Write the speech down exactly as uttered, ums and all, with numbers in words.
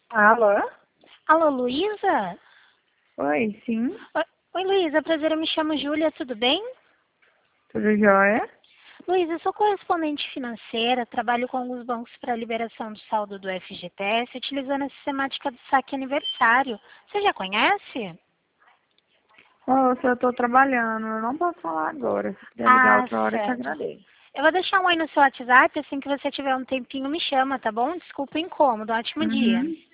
Alô? Alô, Luísa? Oi, sim. Oi, oi, Luísa, prazer, eu me chamo Júlia, tudo bem? Tudo jóia? Luísa, eu sou correspondente financeira, trabalho com alguns bancos para liberação do saldo do F G T S, utilizando a sistemática do saque aniversário. Você já conhece? Ô, se eu tô trabalhando, eu não posso falar agora. Se quiser ligar Ah, outra hora, eu te certo. agradeço. Eu vou deixar um oi no seu WhatsApp, assim que você tiver um tempinho, me chama, tá bom? Desculpa o incômodo, ótimo dia. Uhum.